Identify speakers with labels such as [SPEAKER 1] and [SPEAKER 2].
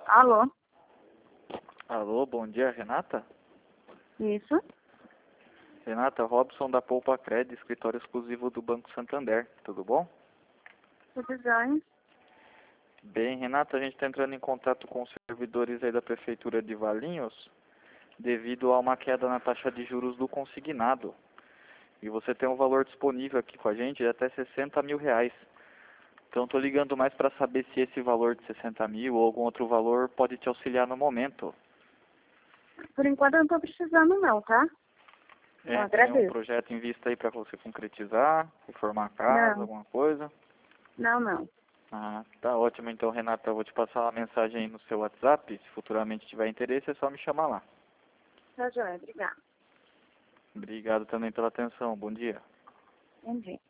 [SPEAKER 1] Alô?
[SPEAKER 2] Alô, bom dia, Renata?
[SPEAKER 1] Isso?
[SPEAKER 2] Renata, Robson da Poupa Cred, escritório exclusivo do Banco Santander. Tudo bom?
[SPEAKER 1] Tudo bem?
[SPEAKER 2] Bem, Renata, a gente está entrando em contato com os servidores aí da Prefeitura de Valinhos devido a uma queda na taxa de juros do consignado. E você tem um valor disponível aqui com a gente de até 60 mil reais. Então, estou ligando mais para saber se esse valor de 60 mil ou algum outro valor pode te auxiliar no momento.
[SPEAKER 1] Por enquanto eu não estou precisando não, tá? Eu
[SPEAKER 2] Tem um
[SPEAKER 1] agradeço.
[SPEAKER 2] projeto em vista aí para você concretizar, reformar a casa,
[SPEAKER 1] Não,
[SPEAKER 2] alguma coisa?
[SPEAKER 1] não.
[SPEAKER 2] Ah, tá ótimo. Então, Renata, eu vou te passar uma mensagem aí no seu WhatsApp. Se futuramente tiver interesse, é só me chamar lá.
[SPEAKER 1] Tá joia, obrigada.
[SPEAKER 2] Obrigado também pela atenção. Bom dia.
[SPEAKER 1] Bom dia.